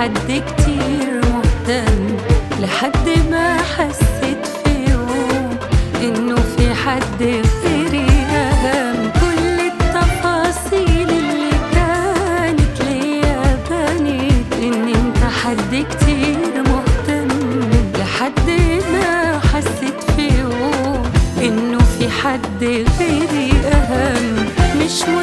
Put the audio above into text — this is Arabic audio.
حد كتير مهتم، لحد ما حسيت في يوم إنه في حد غيري أهم. كل التفاصيل اللي كانت ليا بانت إن انت حد كتير مهتم، لحد ما حسيت في يوم إنه في حد غيري أهم. مش